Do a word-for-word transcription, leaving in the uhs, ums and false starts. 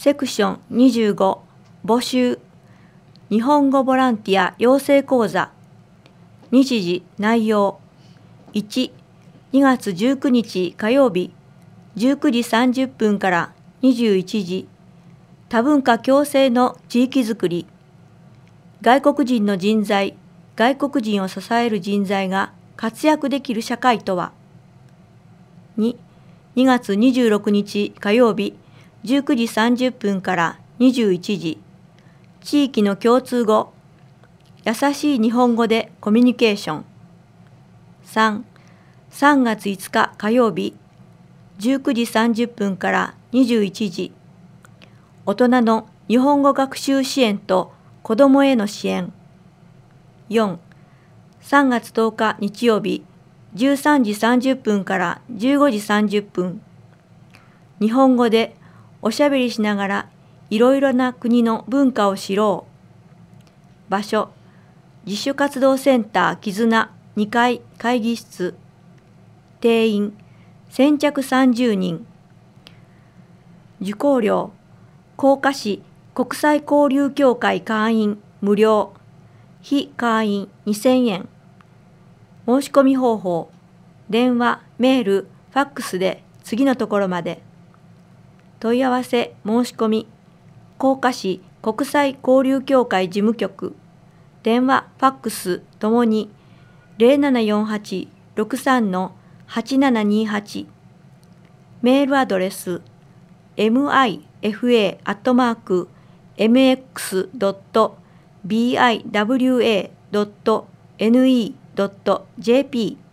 セクションにじゅうご募集日本語ボランティア養成講座日時内容いち、にがつじゅうくにち火曜日じゅうくじさんじゅっぷんからにじゅういちじ多文化共生の地域づくり外国人の人材外国人を支える人材が活躍できる社会とはに、にがつにじゅうろくにち火曜日じゅうくじさんじゅっぷんからにじゅういちじ地域の共通語優しい日本語でコミュニケーションさん、さんがついつか火曜日じゅうくじさんじゅっぷんからにじゅういちじ大人の日本語学習支援と子どもへの支援よん、さんがつとおか日曜日じゅうさんじさんじゅっぷんからじゅうごじさんじゅっぷん日本語でおしゃべりしながらいろいろな国の文化を知ろう場所自主活動センター絆にかい会議室定員先着さんじゅうにん受講料甲賀市国際交流協会会員無料非会員にせんえん申し込み方法電話メールファックスで次のところまで問い合わせ申し込み甲賀市国際交流協会事務局電話ファックスともにゼロななよんはちろくさんのはちななにはちメールアドレス ミフアットマークエムエックスドットビーアイダブリューエードットネットドットジェーピー